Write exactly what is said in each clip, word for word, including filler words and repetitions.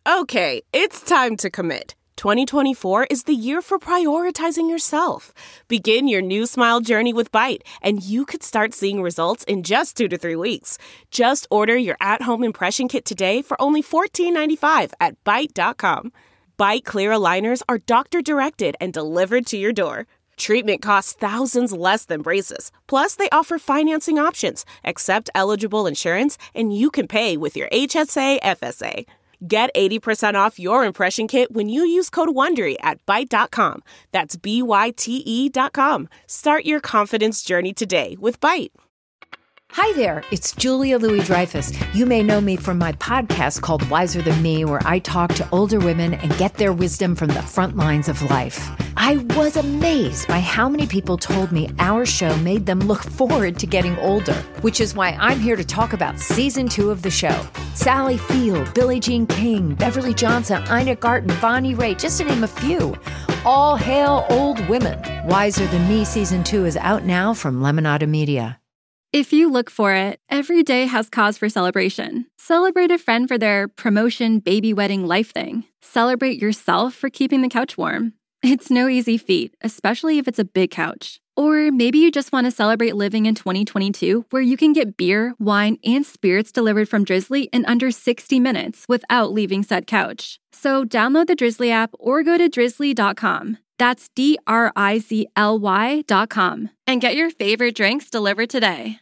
Okay, it's time to commit. twenty twenty-four is the year for prioritizing yourself. Begin your new smile journey with Byte, and you could start seeing results in just two to three weeks. Just order your at-home impression kit today for only fourteen ninety-five at byte dot com. Byte clear aligners are doctor-directed and delivered to your door. Treatment costs thousands less than braces. Plus, they offer financing options, accept eligible insurance, and you can pay with your H S A F S A. Get eighty percent off your impression kit when you use code WONDERY at byte dot com. That's B Y T E dot com. Start your confidence journey today with Byte. Hi there, it's Julia Louis-Dreyfus. You may know me from my podcast called Wiser Than Me, where I talk to older women and get their wisdom from the front lines of life. I was amazed by how many people told me our show made them look forward to getting older, which is why I'm here to talk about season two of the show. Sally Field, Billie Jean King, Beverly Johnson, Ina Garten, Bonnie Raitt, just to name a few. All hail old women. Wiser Than Me season two is out now from Lemonada Media. If you look for it, every day has cause for celebration. Celebrate a friend for their promotion, baby wedding, life thing. Celebrate yourself for keeping the couch warm. It's no easy feat, especially if it's a big couch. Or maybe you just want to celebrate living in twenty twenty-two, where you can get beer, wine, and spirits delivered from Drizzly in under sixty minutes without leaving said couch. So download the Drizzly app or go to drizzly dot com. That's D R I Z L Y dot com. And get your favorite drinks delivered today.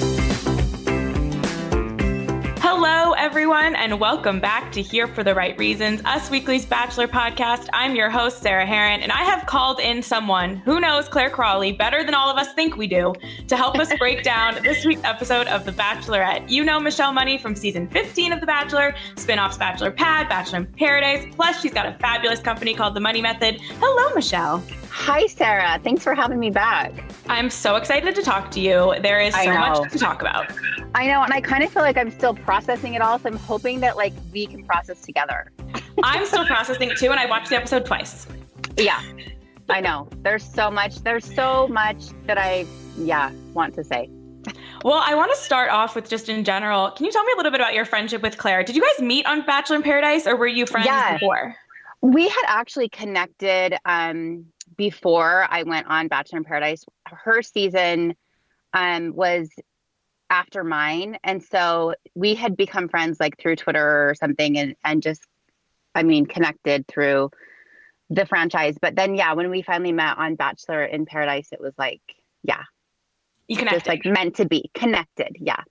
Hello, everyone, and welcome back to Here for the Right Reasons, Us Weekly's Bachelor podcast. I'm your host, Sarah Heron, and I have called in someone who knows Clare Crawley better than all of us think we do to help us break down this week's episode of The Bachelorette. You know Michelle Money from season fifteen of The Bachelor, spin-offs Bachelor Pad, Bachelor in Paradise, plus she's got a fabulous company called The Money Method. Hello, Michelle. Hi, Sarah. Thanks for having me back. I'm so excited to talk to you. There is so much to talk about. I know, and I kind of feel like I'm still processing it all, so I'm hoping that like we can process together. I'm still processing it too, and I watched the episode twice. Yeah, I know. There's so much. There's so much that I, yeah, want to say. Well, I want to start off with just in general. Can you tell me a little bit about your friendship with Clare? Did you guys meet on Bachelor in Paradise, or were you friends yeah. before? We had actually connected um, before I went on Bachelor in Paradise. Her season um, was after mine. And so we had become friends like through Twitter or something and, and just, I mean, connected through the franchise. But then, yeah, when we finally met on Bachelor in Paradise, it was like, yeah, you connected. Just like meant to be connected. Yeah.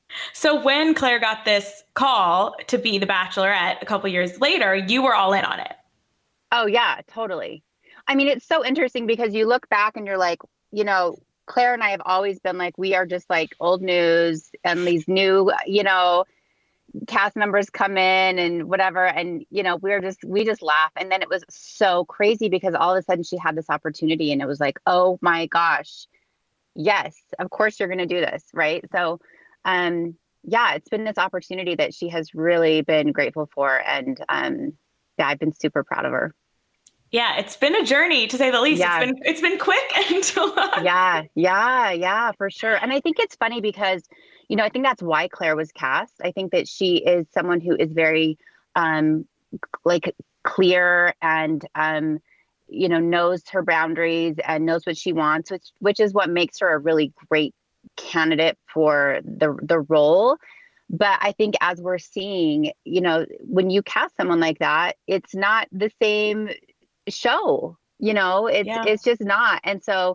So when Clare got this call to be the Bachelorette a couple years later, you were all in on it. Oh, yeah, totally. I mean, it's so interesting because you look back and you're like, you know, Clare and I have always been like, we are just like old news and these new, you know, cast members come in and whatever. And, you know, we're just, we just laugh. And then it was so crazy because all of a sudden she had this opportunity and it was like, oh my gosh, yes, of course you're going to do this. Right. So, um, yeah, it's been this opportunity that she has really been grateful for. And, um, yeah, I've been super proud of her. Yeah, it's been a journey to say the least. Yeah. It's been it's been quick and long. Yeah, yeah, yeah, for sure. And I think it's funny because, you know, I think that's why Clare was cast. I think that she is someone who is very um like clear and um you know, knows her boundaries and knows what she wants, which which is what makes her a really great candidate for the the role. But I think as we're seeing, you know, when you cast someone like that, it's not the same show, you know, it's yeah. it's just not. And so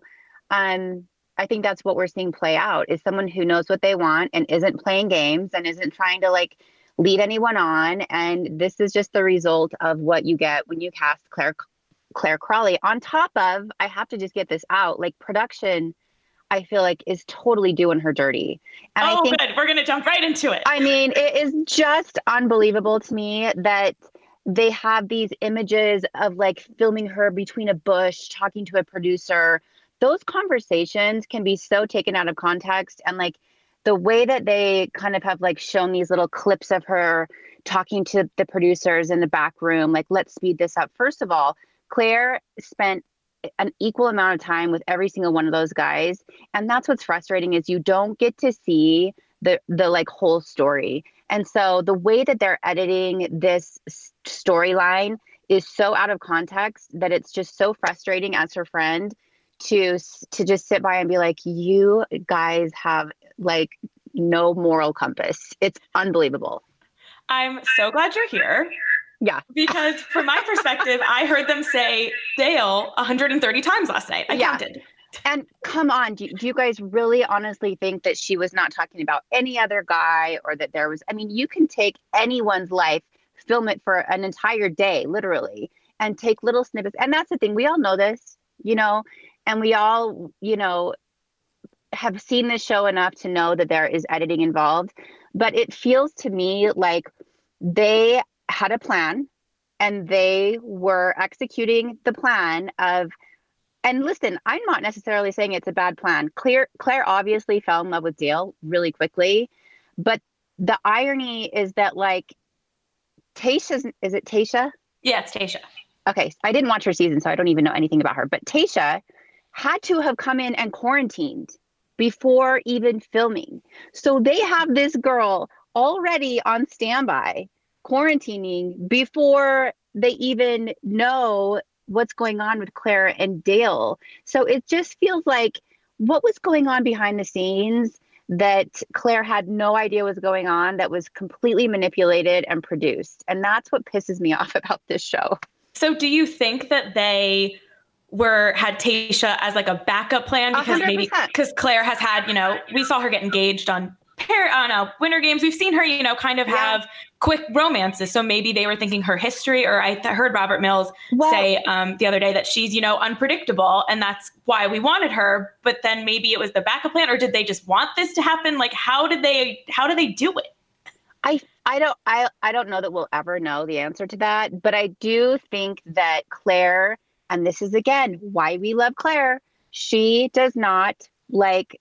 um I think that's what we're seeing play out is someone who knows what they want and isn't playing games and isn't trying to like lead anyone on. And this is just the result of what you get when you cast Clare Clare Crawley. On top of, I have to just get this out, like production, I feel like is totally doing her dirty. And oh, I think, good. We're going to jump right into it. I mean, it is just unbelievable to me that they have these images of like filming her between a bush, talking to a producer. Those conversations can be so taken out of context. And like the way that they kind of have like shown these little clips of her talking to the producers in the back room, like, let's speed this up. First of all, Clare spent an equal amount of time with every single one of those guys. And that's what's frustrating is you don't get to see the, the like whole story. And so the way that they're editing this storyline is so out of context that it's just so frustrating as her friend to to just sit by and be like, you guys have like no moral compass. It's unbelievable. I'm so glad you're here. Yeah. Because from my perspective, I heard them say Dale one hundred thirty times last night. I yeah. counted. And come on, do, do you guys really honestly think that she was not talking about any other guy, or that there was, I mean, you can take anyone's life, film it for an entire day, literally, and take little snippets. And that's the thing. We all know this, you know, and we all, you know, have seen this show enough to know that there is editing involved. But it feels to me like they had a plan and they were executing the plan of, and listen, I'm not necessarily saying it's a bad plan. Claire, Claire obviously fell in love with Dale really quickly. But the irony is that, like, Tayshia's, is it Tayshia? Yeah, it's Tayshia. Okay. I didn't watch her season, so I don't even know anything about her. But Tayshia had to have come in and quarantined before even filming. So they have this girl already on standby, quarantining before they even know what's going on with Claire and Dale. So it just feels like what was going on behind the scenes that Claire had no idea was going on, that was completely manipulated and produced. And that's what pisses me off about this show. So do you think that they were had Tayshia as like a backup plan because one hundred percent. maybe because Claire has had, you know, we saw her get engaged on pair on uh, Winter Games. We've seen her, you know, kind of yeah. have quick romances. So maybe they were thinking her history, or I th- heard Robert Mills well, say um, the other day that she's, you know, unpredictable, and that's why we wanted her. But then maybe it was the backup plan, or did they just want this to happen? Like, how did they, how did they do it? I, I don't, I, I don't know that we'll ever know the answer to that, but I do think that Claire, and this is again, why we love Claire. She does not like,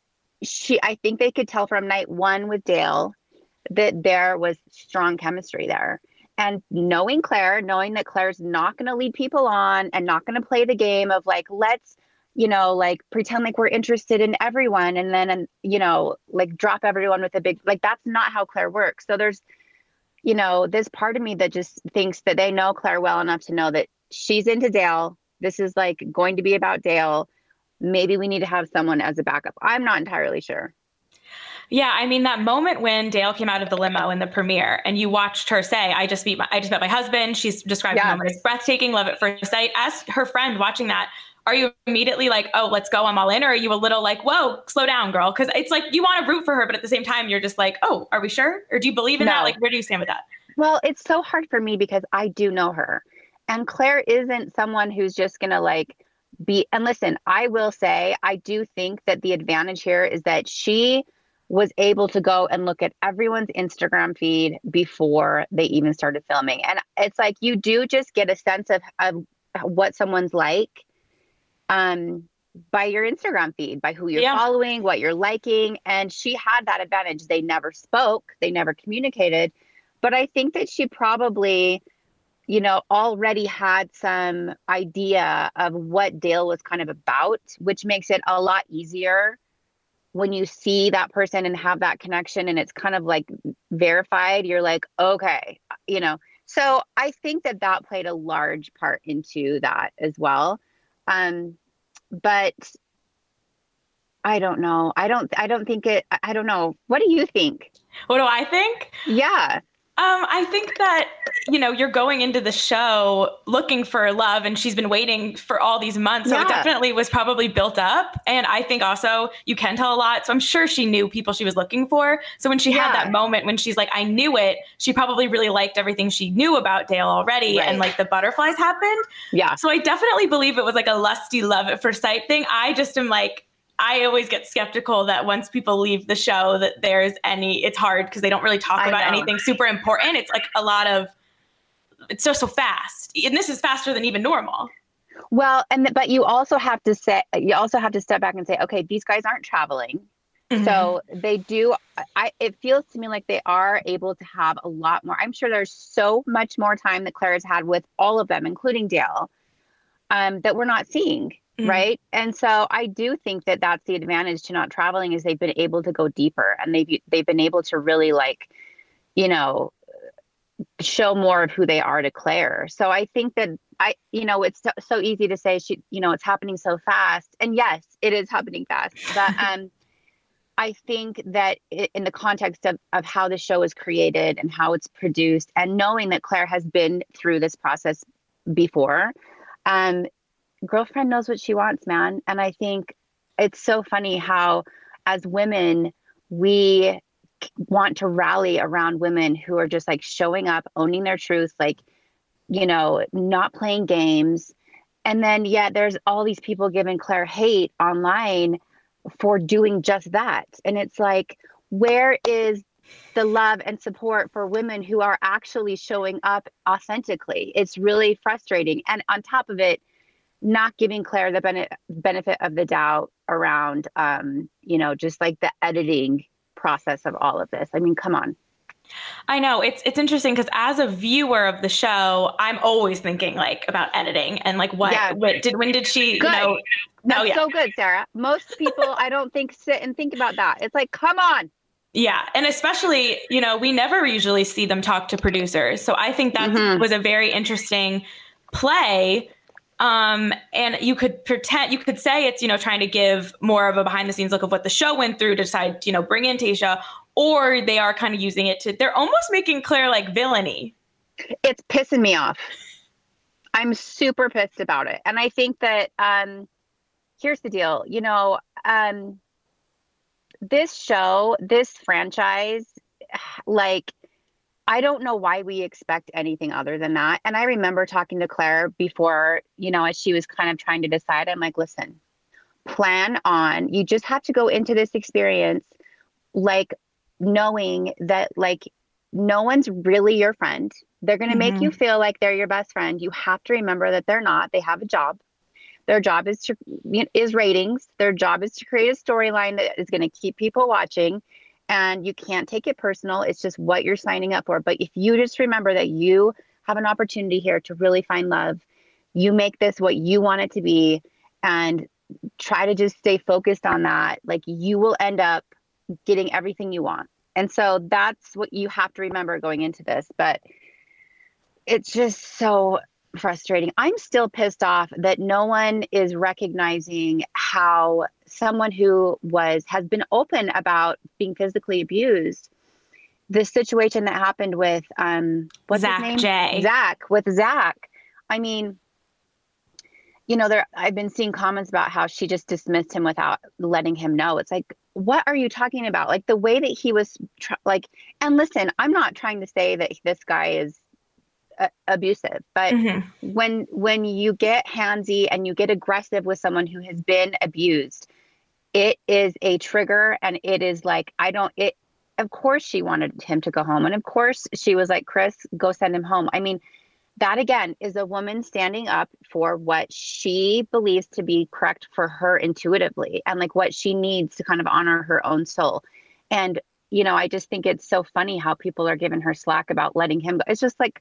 She, I think they could tell from night one with Dale that there was strong chemistry there. And knowing Claire, knowing that Claire's not going to lead people on and not going to play the game of like, let's, you know, like pretend like we're interested in everyone and then, and you know, like drop everyone with a big, like, that's not how Claire works. So there's, you know, this part of me that just thinks that they know Claire well enough to know that she's into Dale. This is like going to be about Dale. Maybe we need to have someone as a backup. I'm not entirely sure. Yeah, I mean, that moment when Dale came out of the limo in the premiere and you watched her say, I just beat my, I just met my husband. She's described yeah. the moment as breathtaking, love at first sight. As her friend watching that, are you immediately like, oh, let's go, I'm all in? Or are you a little like, whoa, slow down, girl? Because it's like you want to root for her, but at the same time, you're just like, oh, are we sure? Or do you believe in no. that? Like, where do you stand with that? Well, it's so hard for me because I do know her. And Claire isn't someone who's just going to like, be, and listen, I will say, I do think that the advantage here is that she was able to go and look at everyone's Instagram feed before they even started filming. And it's like, you do just get a sense of, of what someone's like um, by your Instagram feed, by who you're yeah. following, what you're liking. And she had that advantage. They never spoke, they never communicated. But I think that she probably, you know, already had some idea of what Dale was kind of about, which makes it a lot easier when you see that person and have that connection and it's kind of like verified. You're like, okay, you know. So I think that that played a large part into that as well. Um, but I don't know. I don't, I don't think it, I don't know. What do you think? What do I think? Yeah. Um, I think that, you know, you're going into the show looking for love and she's been waiting for all these months. So yeah. it definitely was probably built up. And I think also you can tell a lot. So I'm sure she knew people she was looking for. So when she yeah. had that moment when she's like, I knew it, she probably really liked everything she knew about Dale already. Right. And like the butterflies happened. Yeah. So I definitely believe it was like a lusty love at first sight thing. I just am like, I always get skeptical that once people leave the show that there's any, it's hard because they don't really talk I about know. anything super important. It's like a lot of, it's just so fast. And this is faster than even normal. Well, and, but you also have to say, you also have to step back and say, okay, these guys aren't traveling. Mm-hmm. So they do, I, it feels to me like they are able to have a lot more. I'm sure there's so much more time that Claire has had with all of them, including Dale, um, that we're not seeing. Mm-hmm. Right. And so I do think that that's the advantage to not traveling is they've been able to go deeper and they've, they've been able to really like you know, show more of who they are to Claire. So I think that I, you know, it's so, so easy to say she, you know, it's happening so fast. And yes, it is happening fast. But um, I think that it, in the context of, of how the show is created and how it's produced, and knowing that Claire has been through this process before, um, girlfriend knows what she wants, man. And I think it's so funny how, as women, we want to rally around women who are just like showing up, owning their truth, like, you know, not playing games. And then, yeah, there's all these people giving Claire hate online for doing just that. And it's like, where is the love and support for women who are actually showing up authentically? It's really frustrating. And on top of it, not giving Claire the bene- benefit of the doubt around, um, you know, just like the editing process of all of this. I mean, come on. I know it's it's interesting because as a viewer of the show, I'm always thinking like about editing and like what, Yeah. what did when did she Good. you know no That's yeah so good, Sarah. Most people, I don't think, sit and think about that. It's like, come on. yeah and especially, you know, we never usually see them talk to producers, so I think that Mhm. was a very interesting play. Um, and you could pretend, you could say it's, you know, trying to give more of a behind the scenes look of what the show went through to decide, you know, bring in Tayshia, or they are kind of using it to, they're almost making Claire like villainy. It's pissing me off. I'm super pissed about it. And I think that, um, here's the deal, you know, um, this show, this franchise, like, I don't know why we expect anything other than that. And I remember talking to Claire before, you know, as she was kind of trying to decide, I'm like, listen, plan on, you just have to go into this experience, like, knowing that, like, no one's really your friend. They're going to Mhm. make you feel like they're your best friend. You have to remember that they're not. They have a job. Their job is to, is ratings. Their job is to create a storyline that is going to keep people watching. And you can't take it personal. It's just what you're signing up for. But if you just remember that you have an opportunity here to really find love, you make this what you want it to be, and try to just stay focused on that, like, you will end up getting everything you want. And so that's what you have to remember going into this. But it's just so frustrating. I'm still pissed off that no one is recognizing how someone who was has been open about being physically abused, the situation that happened with um what's Zach his name? J. Zach with Zach. I mean, you know, there I've been seeing comments about how she just dismissed him without letting him know. It's like, what are you talking about? Like, the way that he was tr- like, and listen, I'm not trying to say that this guy is uh, abusive, but Mhm. when when you get handsy and you get aggressive with someone who has been abused, it is a trigger. And it is like, I don't, it, of course she wanted him to go home. And of course she was like, Chris, go send him home. I mean, that again is a woman standing up for what she believes to be correct for her intuitively, and like what she needs to kind of honor her own soul. And, you know, I just think it's so funny how people are giving her slack about letting him go. It's just like,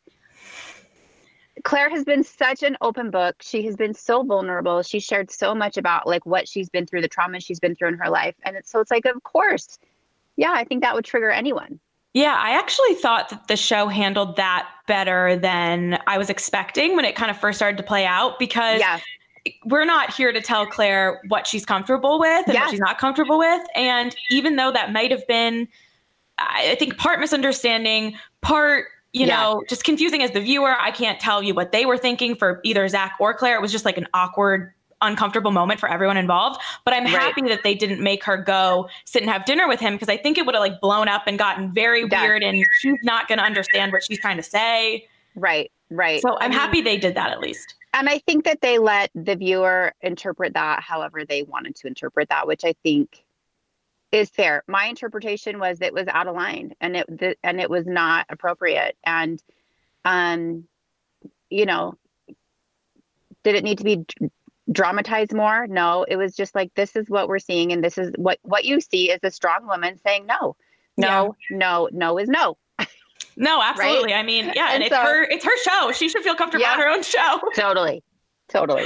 Claire has been such an open book. She has been so vulnerable. She shared so much about like what she's been through, the trauma she's been through in her life. And it's, so it's like, of course, yeah, I think that would trigger anyone. Yeah, I actually thought that the show handled that better than I was expecting when it kind of first started to play out, because Yeah. we're not here to tell Claire what she's comfortable with and Yeah. what she's not comfortable with. And even though that might have been, I think, part misunderstanding, part, you Yeah. know, just confusing as the viewer, I can't tell you what they were thinking for either Zach or Claire. It was just like an awkward, uncomfortable moment for everyone involved. But I'm Right. happy that they didn't make her go sit and have dinner with him, because I think it would have like blown up and gotten very Yeah. weird, and she's not going to understand what she's trying to say. Right. Right. So I'm I mean, happy they did that at least. And I think that they let the viewer interpret that however they wanted to interpret that, which I think is fair. My interpretation was it was out of line, and it th- and it was not appropriate. And, um, you know, did it need to be d- dramatized more? No, it was just like, this is what we're seeing, and this is what what you see is a strong woman saying no, no, no, no is no. No, absolutely. I mean, yeah, and, And it's so- her it's her show. She should feel comfortable Yeah. on her own show. Totally, totally.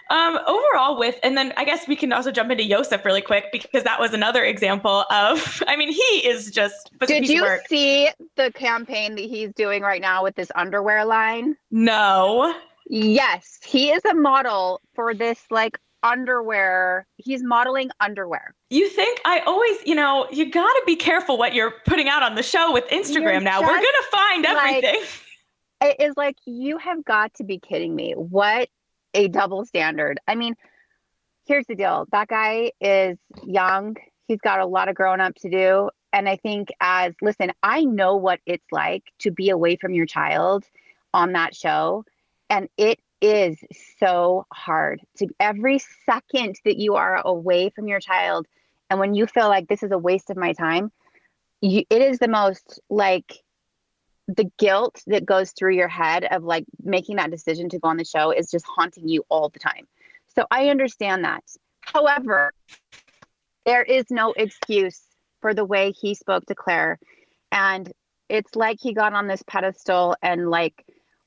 Um, overall with, and then I guess we can also jump into Yosef really quick because that was another example of, I mean, he is just. Did you see the campaign that he's doing right now with this underwear line? No. Yes, he is a model for this like underwear. He's modeling underwear. You think I always, you know, you got to be careful what you're putting out on the show with Instagram you're now. We're going to find like, everything. It is like, you have got to be kidding me. What a double standard. I mean, here's the deal. That guy is young. He's got a lot of growing up to do. And I think as, listen, I know what it's like to be away from your child on that show. And it is so hard to every second that you are away from your child. And when you feel like this is a waste of my time, you, it is the most like the guilt that goes through your head of like making that decision to go on the show is just haunting you all the time. So I understand that. However, there is no excuse for the way he spoke to Claire. And it's like he got on this pedestal and like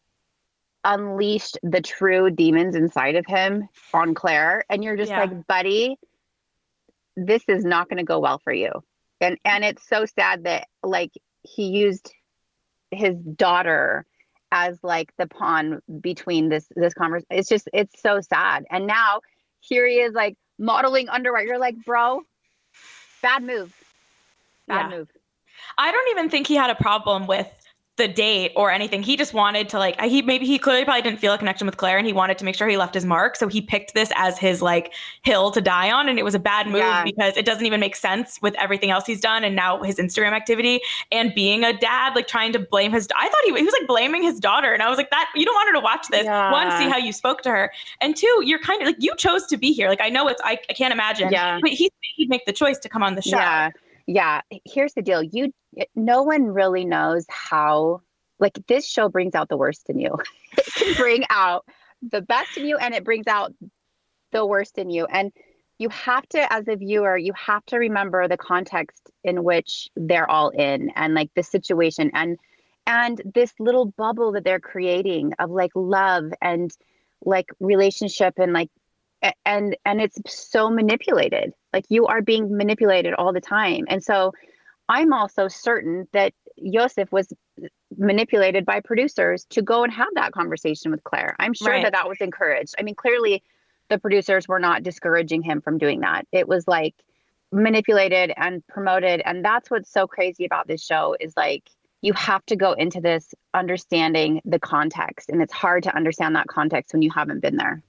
unleashed the true demons inside of him on Claire. And you're just yeah. like, buddy, this is not going to go well for you. And, and it's so sad that like he used his daughter as like the pawn between this, this conversation. It's just, it's so sad. And now here he is like modeling underwear. You're like, bro, bad move. Bad yeah. move. I don't even think he had a problem with the date or anything. He just wanted to like, he maybe he clearly probably didn't feel a connection with Claire and he wanted to make sure he left his mark. So he picked this as his like hill to die on. And it was a bad move yeah. because it doesn't even make sense with everything else he's done. And now his Instagram activity and being a dad, like trying to blame his, I thought he, he was like blaming his daughter. And I was like, that you don't want her to watch this. Yeah. One, see how you spoke to her. And two, you're kind of like, you chose to be here. Like, I know it's, I, I can't imagine, yeah. but he, he'd make the choice to come on the show. Yeah. Yeah. Here's the deal. You, no one really knows how, like this show brings out the worst in you. It can bring out the best in you and it brings out the worst in you. And you have to, as a viewer, you have to remember the context in which they're all in and like the situation and, and this little bubble that they're creating of like love and like relationship and like, and, and it's so manipulated. Like you are being manipulated all the time. And so I'm also certain that Yosef was manipulated by producers to go and have that conversation with Claire. I'm sure right. that that was encouraged. I mean, clearly the producers were not discouraging him from doing that. It was like manipulated and promoted. And that's what's so crazy about this show is like, you have to go into this understanding the context. And it's hard to understand that context when you haven't been there.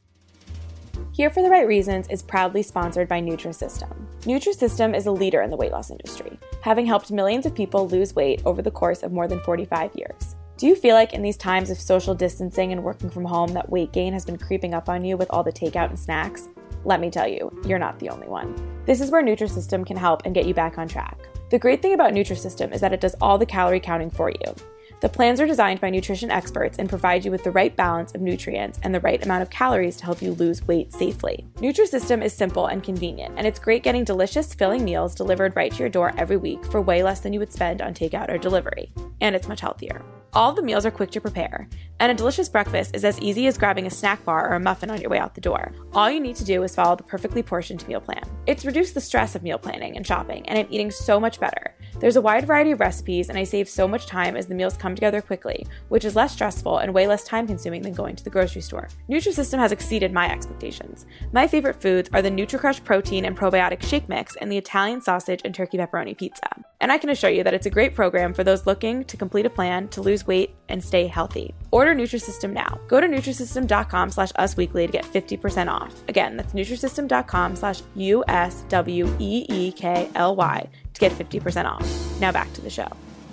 Here for the Right Reasons is proudly sponsored by Nutrisystem. Nutrisystem is a leader in the weight loss industry, having helped millions of people lose weight over the course of more than forty-five years. Do you feel like in these times of social distancing and working from home that weight gain has been creeping up on you with all the takeout and snacks? Let me tell you, you're not the only one. This is where Nutrisystem can help and get you back on track. The great thing about Nutrisystem is that it does all the calorie counting for you. The plans are designed by nutrition experts and provide you with the right balance of nutrients and the right amount of calories to help you lose weight safely. Nutrisystem is simple and convenient, and it's great getting delicious, filling meals delivered right to your door every week for way less than you would spend on takeout or delivery. And it's much healthier. All of the meals are quick to prepare, and a delicious breakfast is as easy as grabbing a snack bar or a muffin on your way out the door. All you need to do is follow the perfectly portioned meal plan. It's reduced the stress of meal planning and shopping, and I'm eating so much better. There's a wide variety of recipes, and I save so much time as the meals come together quickly, which is less stressful and way less time-consuming than going to the grocery store. Nutrisystem has exceeded my expectations. My favorite foods are the NutriCrush protein and probiotic shake mix and the Italian sausage and turkey pepperoni pizza. And I can assure you that it's a great program for those looking to complete a plan to lose weight and stay healthy. Order Nutrisystem now. Go to Nutrisystem.com slash usweekly to get fifty percent off. Again, that's Nutrisystem.com slash U S W E E K L Y to get fifty percent off. Now back to the show.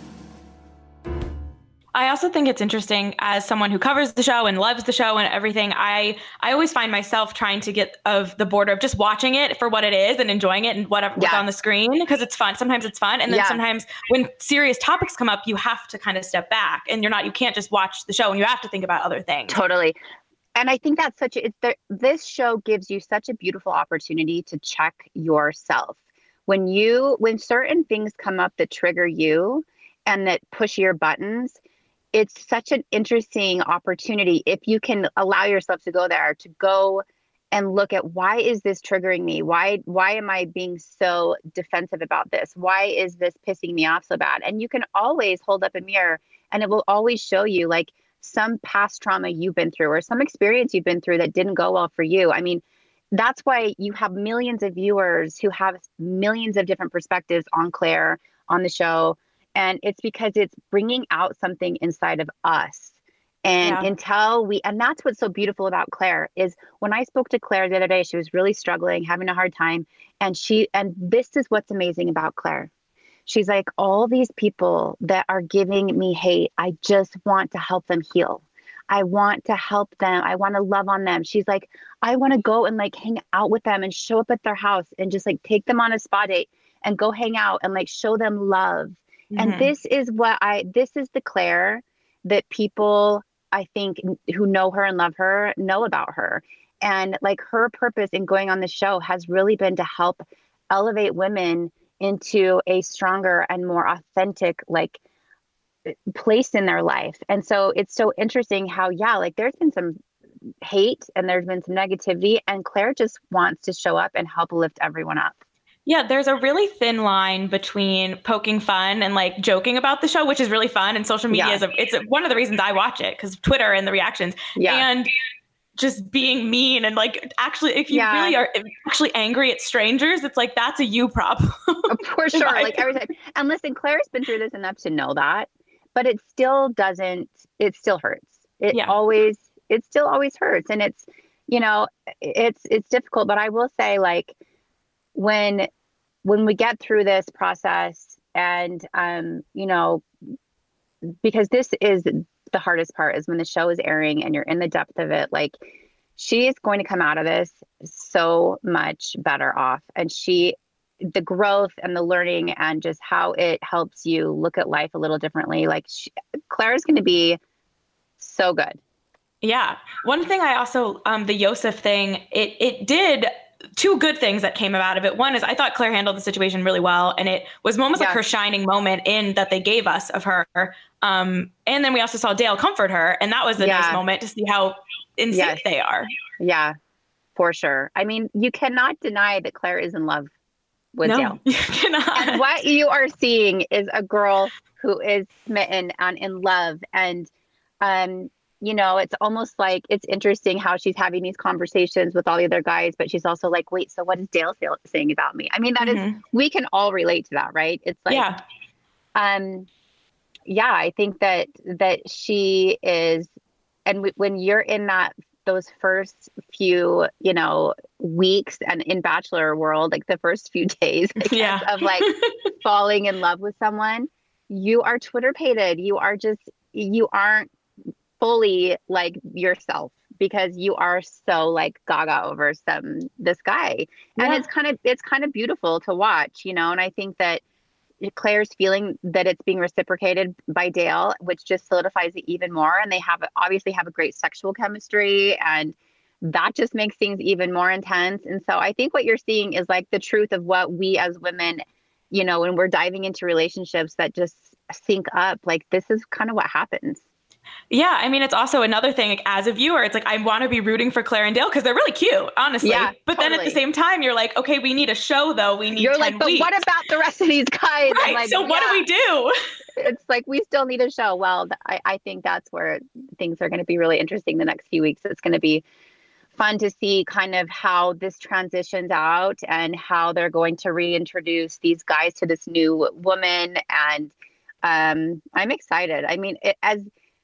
I also think it's interesting as someone who covers the show and loves the show and everything. I, I always find myself trying to get of the border of just watching it for what it is and enjoying it and whatever yeah. what's on the screen because it's fun. Sometimes it's fun. And then yeah. sometimes when serious topics come up, you have to kind of step back and you're not, you can't just watch the show and you have to think about other things. Totally. And I think that's such a, it's the, this show gives you such a beautiful opportunity to check yourself. When you, when certain things come up that trigger you and that push your buttons, it's such an interesting opportunity if you can allow yourself to go there, to go and look at, why is this triggering me? Why, why am I being so defensive about this? Why is this pissing me off so bad? And you can always hold up a mirror and it will always show you like some past trauma you've been through or some experience you've been through that didn't go well for you. I mean, that's why you have millions of viewers who have millions of different perspectives on Clare, on the show. And it's because it's bringing out something inside of us. And yeah. until we, and that's what's so beautiful about Clare is when I spoke to Clare the other day, she was really struggling, having a hard time. And she, and this is what's amazing about Clare. She's like, all these people that are giving me hate, I just want to help them heal. I want to help them. I want to love on them. She's like, I want to go and like hang out with them and show up at their house and just like take them on a spa date and go hang out and like show them love. Mm-hmm. And this is what I, this is the Clare that people, I think, who know her and love her know about her. And like her purpose in going on the show has really been to help elevate women into a stronger and more authentic, like, place in their life. And so it's so interesting how, yeah, like there's been some hate and there's been some negativity, and Clare just wants to show up and help lift everyone up. Yeah, there's a really thin line between poking fun and like joking about the show, which is really fun. And social media yeah. is a, it's a, one of the reasons I watch it, because Twitter and the reactions yeah. and just being mean and like, actually, if you yeah. really are actually angry at strangers, it's like, that's a you problem. For sure. Like every time. And listen, Clare's been through this enough to know that. But it still doesn't, it still hurts. It yeah. always, it still always hurts. And it's, you know, it's, it's difficult, but I will say like when, when we get through this process and, um, you know, because this is the hardest part is when the show is airing and you're in the depth of it, like she is going to come out of this so much better off. And she, the growth and the learning and just how it helps you look at life a little differently. Like she, Clare is going to be so good. Yeah. One thing I also, um, the Yosef thing, it, it did two good things that came out of it. One is I thought Clare handled the situation really well. And it was almost yeah. like her shining moment in that they gave us of her. Um, and then we also saw Dale comfort her. And that was a yeah. nice moment to see how in sync yes. they are. Yeah, for sure. I mean, you cannot deny that Clare is in love with no, Dale. You cannot. And what you are seeing is a girl who is smitten and in love. And, um, you know, it's almost like it's interesting how she's having these conversations with all the other guys, but she's also like, wait, so what is Dale saying about me? I mean, that mm-hmm. is, we can all relate to that, right? It's like, yeah. um, yeah, I think that, that she is, and w- when you're in that, those first few, you know, weeks and in Bachelor world, like the first few days I guess, yeah. of like falling in love with someone, you are Twitter pated. You are just, you aren't fully like yourself because you are so like gaga over some, this guy. Yeah. And it's kind of, it's kind of beautiful to watch, you know? And I think that Clare's feeling that it's being reciprocated by Dale, which just solidifies it even more. And they have obviously have a great sexual chemistry, and that just makes things even more intense. And so I think what you're seeing is like the truth of what we as women, you know, when we're diving into relationships that just sync up, like this is kind of what happens. Yeah. I mean, it's also another thing, like, as a viewer, it's like, I want to be rooting for Clare and Dale because they're really cute, honestly. Yeah, but totally. Then at the same time, you're like, okay, we need a show though. We need You're ten like, but weeks. what about the rest of these guys? Right. Like, so what yeah. do we do? It's like, we still need a show. Well, I, I think that's where things are going to be really interesting the next few weeks. It's going to be fun to see kind of how this transitions out and how they're going to reintroduce these guys to this new woman. And um, I'm excited. I mean, it, as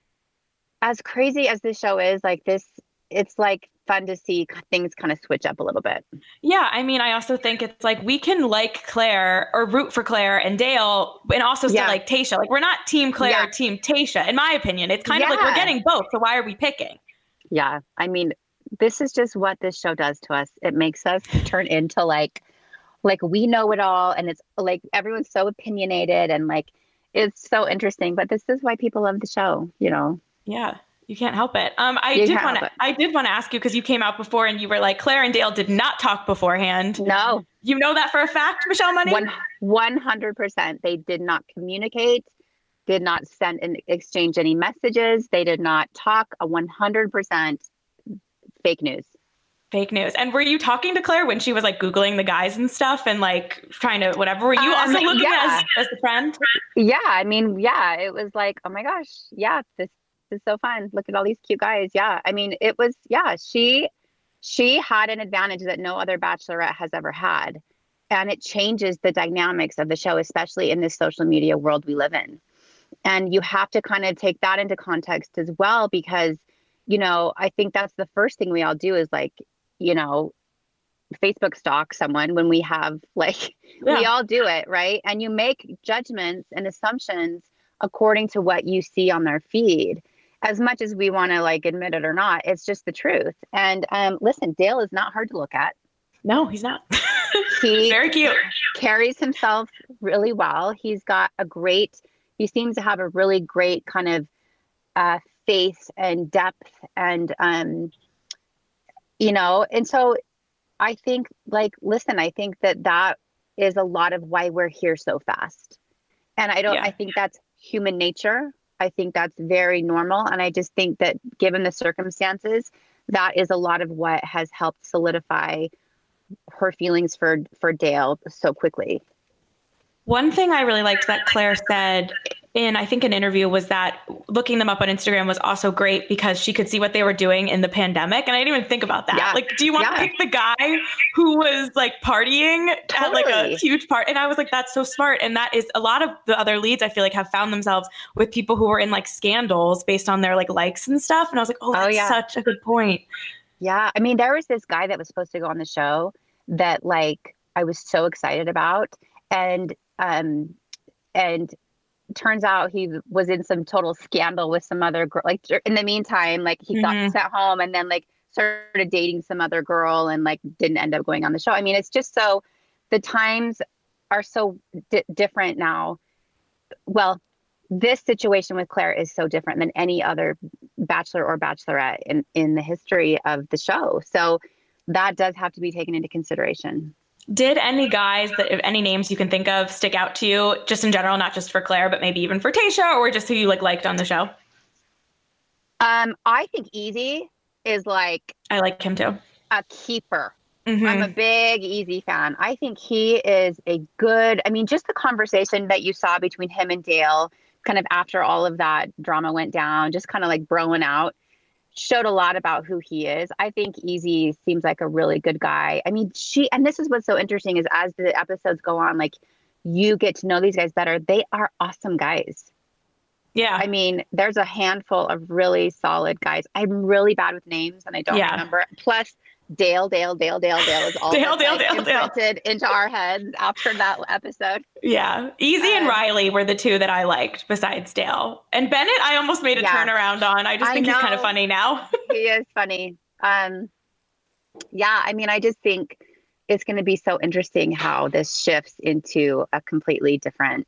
as crazy as this show is, like this, it's like fun to see things kind of switch up a little bit. Yeah. I mean, I also think it's like, we can like Clare or root for Clare and Dale and also still yeah. like Tayshia. Like, we're not team Clare, yeah. team Tayshia, in my opinion. It's kind yeah. of like we're getting both. So why are we picking? Yeah. I mean, this is just what this show does to us. It makes us turn into like, like we know it all. And it's like, everyone's so opinionated and like, it's so interesting, but this is why people love the show, you know? Yeah, you can't help it. Um, I You did can't want help to. it. I did want to ask you because you came out before and you were like, Clare and Dale did not talk beforehand. No, You know that for a fact, Michelle Money? one one hundred percent. They did not communicate, did not send and exchange any messages. They did not talk. A one hundred percent fake news. Fake news. And were you talking to Claire when she was like Googling the guys and stuff and like trying to whatever? Were you Um, also looking yeah. as, as a friend? Yeah. I mean, yeah, it was like, oh my gosh. Yeah. This, this is so fun. Look at all these cute guys. Yeah. I mean, it was, yeah, she, she had an advantage that no other bachelorette has ever had. And it changes the dynamics of the show, especially in this social media world we live in. And you have to kind of take that into context as well, because, you know, I think that's the first thing we all do is like, you know, Facebook stalk someone when we have like, yeah. we all do it, right? And you make judgments and assumptions according to what you see on their feed. As much as we want to like admit it or not, it's just the truth. And um, listen, Dale is not hard to look at. No, he's not. He very cute. Carries himself really well. He's got a great, he seems to have a really great kind of uh, faith and depth and, um, you know, and so I think like, listen, I think that that is a lot of why we're here so fast. And I don't, yeah. I think that's human nature. I think that's very normal. And I just think that given the circumstances, that is a lot of what has helped solidify her feelings for, for Dale so quickly. One thing I really liked that Claire said in, I think, an interview was that looking them up on Instagram was also great because she could see what they were doing in the pandemic. And I didn't even think about that. Yeah. Like, do you want yeah. to pick the guy who was like partying totally. at like a huge part? And I was like, that's so smart. And that is a lot of the other leads I feel like have found themselves with people who were in like scandals based on their like likes and stuff. And I was like, oh, that's oh, yeah. such a good point. Yeah. I mean, there was this guy that was supposed to go on the show that like I was so excited about. And um, and turns out he was in some total scandal with some other girl. Like in the meantime, like he mm-hmm. got sent home and then like started dating some other girl and like didn't end up going on the show. I mean, it's just so the times are so di- different now. Well, this situation with Claire is so different than any other bachelor or bachelorette in, in the history of the show. So that does have to be taken into consideration. Did any guys that, if any names you can think of, stick out to you just in general, not just for Claire, but maybe even for Tayshia or just who you like liked on the show? Um, I think Easy is like, I like him too. A keeper. Mm-hmm. I'm a big Easy fan. I think he is a good, I mean, just the conversation that you saw between him and Dale, kind of after all of that drama went down, just kind of like broing out, showed a lot about who he is. I think Easy seems like a really good guy. I mean, she, and this is what's so interesting is as the episodes go on, like you get to know these guys better. They are awesome guys. Yeah. I mean, there's a handful of really solid guys. I'm really bad with names and I don't yeah. remember. Plus Dale, Dale, Dale, Dale, Dale is all Dale, Dale, like Dale, imprinted Dale. into our heads after that episode. Yeah. Easy um, and Riley were the two that I liked besides Dale. And Bennett, I almost made a yeah. turnaround on. I just think I he's kind of funny now. He is funny. Um, yeah. I mean, I just think it's going to be so interesting how this shifts into a completely different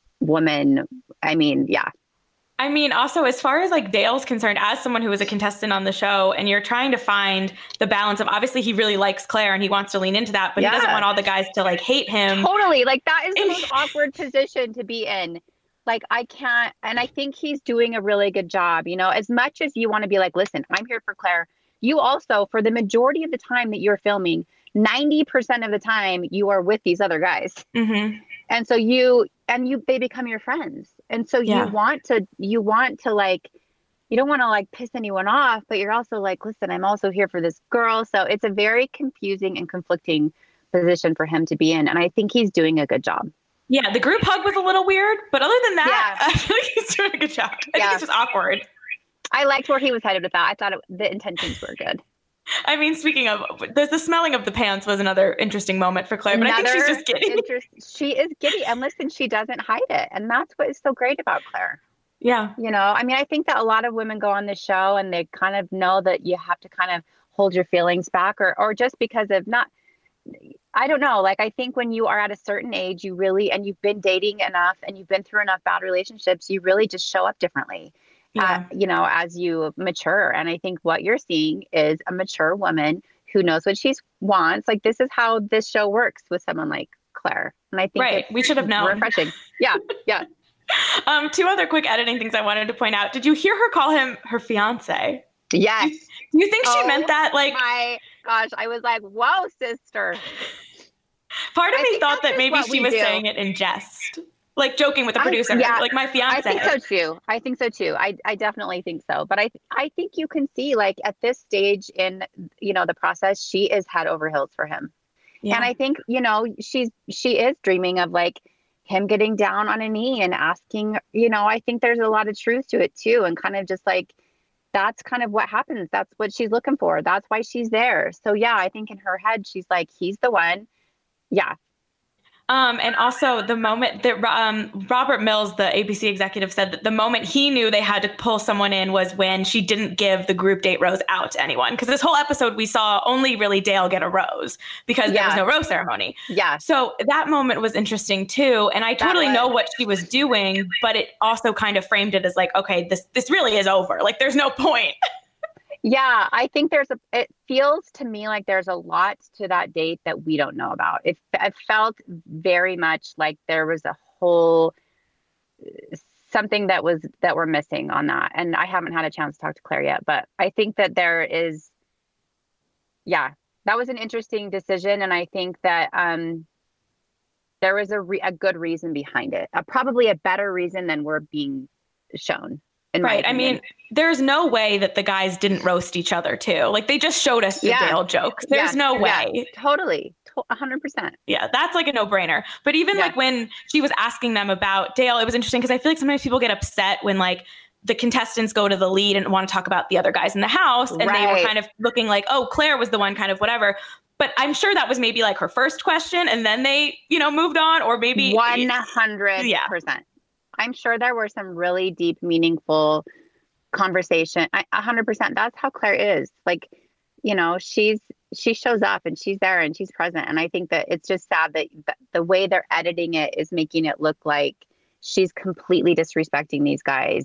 woman. I mean, yeah. I mean, also, as far as like Dale's concerned, as someone who was a contestant on the show, and you're trying to find the balance of, obviously he really likes Claire and he wants to lean into that, but yeah. he doesn't want all the guys to like hate him. Totally. Like that is the most awkward position to be in. Like I can't, and I think he's doing a really good job. You know, as much as you want to be like, listen, I'm here for Claire. You also, for the majority of the time that you're filming, ninety percent of the time you are with these other guys. Mm-hmm. And so you, and you, they become your friends. And so yeah. you want to, you want to like, you don't want to like piss anyone off, but you're also like, listen, I'm also here for this girl. So it's a very confusing and conflicting position for him to be in. And I think he's doing a good job. Yeah. The group hug was a little weird, but other than that, yeah. I feel like he's doing a good job. I yeah. think it's just awkward. I liked where he was headed with that. I thought it, the intentions were good. I mean, speaking of, there's the smelling of the pants was another interesting moment for Claire, but another I think she's just giddy. Inter- she is giddy. And listen, she doesn't hide it. And that's what is so great about Claire. Yeah. You know, I mean, I think that a lot of women go on this show and they kind of know that you have to kind of hold your feelings back or, or just because of not, I don't know. Like, I think when you are at a certain age, you really, and you've been dating enough and you've been through enough bad relationships, you really just show up differently. Yeah. Uh, you know, as you mature. And I think what you're seeing is a mature woman who knows what she wants. Like, this is how this show works with someone like Claire. And I think right. we should have known. Refreshing. Yeah. Yeah. um, two other quick editing things I wanted to point out. Did you hear her call him her fiance? Yes. Do you, do you think she oh, meant that? Like, my gosh. I was like, whoa, sister. Part of I me think thought that's that maybe just what she we was do. saying it in jest, like joking with the I- producer, yeah, like my fiance. I think so too. I think so too. I, I definitely think so. But I I think you can see, like, at this stage in, you know, the process, she is head over heels for him. Yeah. And I think, you know, she's she is dreaming of like him getting down on a knee and asking, you know, I think there's a lot of truth to it too. And kind of just like, that's kind of what happens. That's what she's looking for. That's why she's there. So yeah, I think in her head, she's like, he's the one. Yeah. Um, and also the moment that um, Robert Mills, the A B C executive, said that the moment he knew they had to pull someone in was when she didn't give the group date rose out to anyone. Because this whole episode, we saw only really Dale get a rose because Yeah. there was no rose ceremony. Yeah. So that moment was interesting too. And I totally was. know what she was doing, but it also kind of framed it as like, okay, this this really is over. Like there's no point. Yeah, I think there's a, it feels to me like there's a lot to that date that we don't know about. It, it felt very much like there was a whole, something that was, that we're missing on that. And I haven't had a chance to talk to Claire yet, but I think that there is, yeah, that was an interesting decision. And I think that um, there was a, re- a good reason behind it, uh, probably a better reason than we're being shown. Right. I mean, there's no way that the guys didn't roast each other too. Like they just showed us the Yeah. Dale jokes. There's Yeah. no Yeah. way. Totally. A hundred percent. Yeah, that's like a no-brainer. But even Yeah. like when she was asking them about Dale, it was interesting because I feel like sometimes people get upset when like the contestants go to the lead and want to talk about the other guys in the house. And they were Right. kind of looking like, oh, Claire was the one kind of whatever. But I'm sure that was maybe like her first question and then they, you know, moved on or maybe. one hundred percent. I'm sure there were some really deep, meaningful conversation. I, one hundred percent. That's how Claire is. Like, you know, she's, she shows up and she's there and she's present. And I think that it's just sad that th- the way they're editing it is making it look like she's completely disrespecting these guys.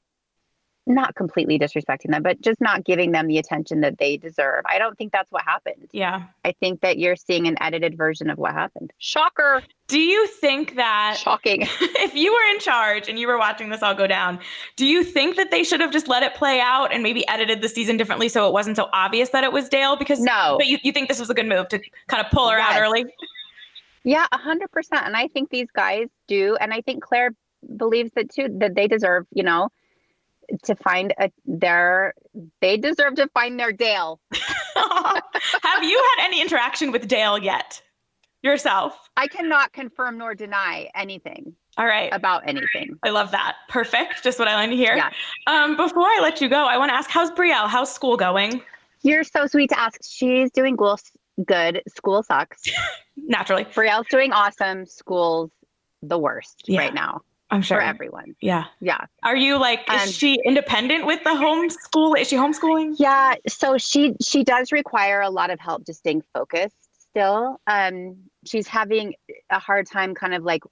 Not completely disrespecting them, but just not giving them the attention that they deserve. I don't think that's what happened. Yeah. I think that you're seeing an edited version of what happened. Shocker. Do you think that Shocking. if you were in charge and you were watching this all go down, do you think that they should have just let it play out and maybe edited the season differently so it wasn't so obvious that it was Dale? Because No. But you, you think this was a good move to kind of pull her Yes. out early? Yeah, a hundred percent. And I think these guys do. And I think Claire believes that too, that they deserve, you know, to find a, their, they deserve to find their Dale. Have you had any interaction with Dale yet yourself? I cannot confirm nor deny anything All right. about anything. I love that. Perfect. Just what I like to hear. Yeah. Um, before I let you go, I want to ask, how's Brielle? How's school going? You're so sweet to ask. She's doing cool, good. School sucks. Naturally. Brielle's doing awesome. School's the worst Yeah. right now I'm sure. for everyone. Yeah. Yeah. Are you like, is Um, she independent with the homeschool? Is she homeschooling? Yeah, so she she does require a lot of help just staying focused still. Um, she's having a hard time kind of like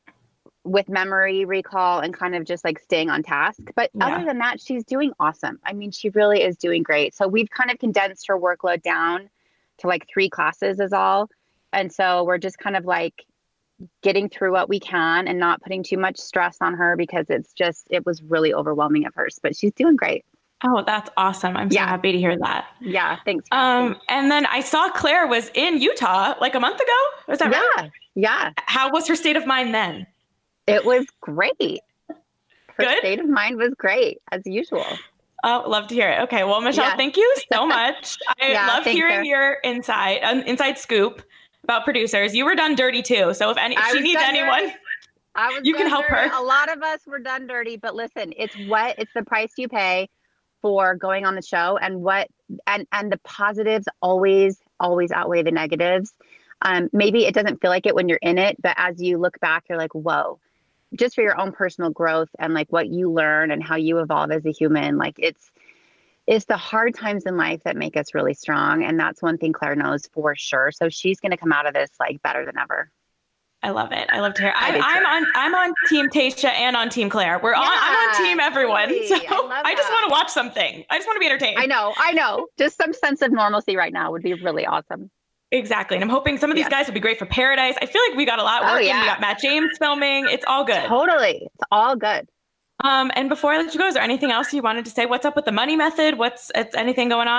with memory recall and kind of just like staying on task. But Yeah. other than that, she's doing awesome. I mean, she really is doing great. So we've kind of condensed her workload down to like three classes is all. And so we're just kind of like getting through what we can and not putting too much stress on her because it's just, it was really overwhelming at first, but she's doing great. Oh, that's awesome. I'm so Yeah. happy to hear that. Yeah, thanks. Um, and then I saw Claire was in Utah like a month ago. Was that yeah, right? yeah. How was her state of mind then? It was great. Her Good? state of mind was great, as usual. Oh, love to hear it. Okay. Well, Michelle, Yeah. thank you so much. I Yeah, love thank hearing you. your inside, um, inside scoop about producers. You were done dirty too. So if any, if I she was needs done anyone, dirty. I was You can done help dirty. her. A lot of us were done dirty, but listen, it's what it's the price you pay for going on the show, and what and and the positives always always outweigh the negatives. Um, maybe it doesn't feel like it when you're in it, but as you look back, you're like, whoa. Just for your own personal growth and like what you learn and how you evolve as a human, like it's it's the hard times in life that make us really strong. And that's one thing Claire knows for sure. So she's going to come out of this like better than ever. I love it. I love to hear. I I'm, do I'm too. on. I'm on Team Tasha and on Team Claire. We're on. I'm on Yeah, Team everyone. totally. So I love I just that. want to watch something. I just want to be entertained. I know, I know. Just some sense of normalcy right now would be really awesome. Exactly. And I'm hoping some of these Yeah. guys would be great for Paradise. I feel like we got a lot Oh, working. yeah. We got Matt James filming. It's all good. Totally. It's all good. Um, and before I let you go, is there anything else you wanted to say? What's up with the money method? What's it's anything going on?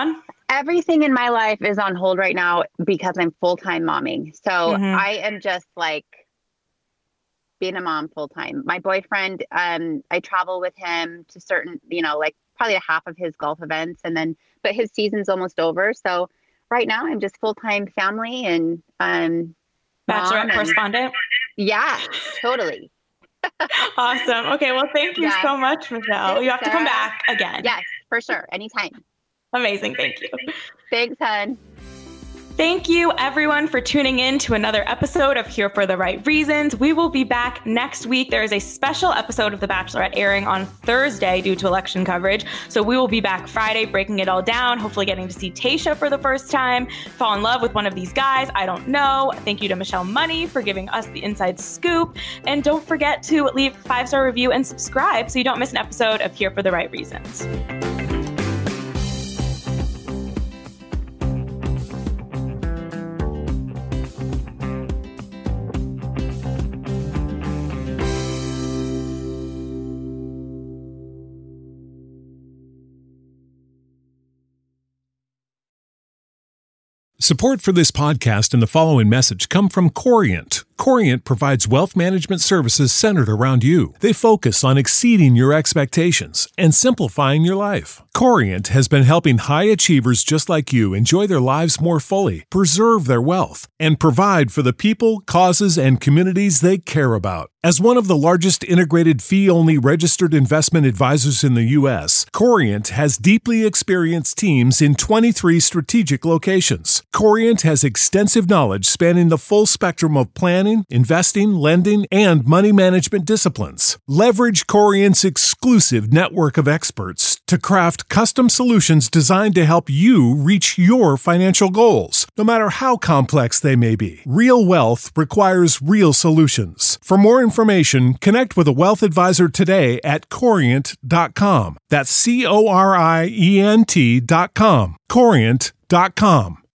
everything in my life is on hold right now because I'm full-time momming. So mm-hmm. I am just like being a mom full-time. My boyfriend, um, I travel with him to certain, you know, like probably a half of his golf events, and then, but his season's almost over. So right now I'm just full-time family and um, Bachelorette correspondent. Yeah, totally. Awesome. Okay. Well, thank you yes. so much, Michelle. Thanks, you have to come back again. Yes, for sure. Anytime. Amazing. Thank you. Thanks, hon. Thank you, everyone, for tuning in to another episode of Here for the Right Reasons. We will be back next week. There is a special episode of The Bachelorette airing on Thursday due to election coverage. So we will be back Friday, breaking it all down, hopefully getting to see Tayshia for the first time, fall in love with one of these guys. I don't know. Thank you to Michelle Money for giving us the inside scoop. And don't forget to leave a five-star review and subscribe so you don't miss an episode of Here for the Right Reasons. Support for this podcast and the following message come from Corient. Corient provides wealth management services centered around you. They focus on exceeding your expectations and simplifying your life. Corient has been helping high achievers just like you enjoy their lives more fully, preserve their wealth, and provide for the people, causes, and communities they care about. As one of the largest integrated fee-only registered investment advisors in the U S, Corient has deeply experienced teams in twenty-three strategic locations. Corient has extensive knowledge spanning the full spectrum of planning, investing, lending, and money management disciplines. Leverage Corient's exclusive network of experts to craft custom solutions designed to help you reach your financial goals, no matter how complex they may be. Real wealth requires real solutions. For more information, connect with a wealth advisor today at corient dot com. That's C O R I E N T dot com. corient dot com.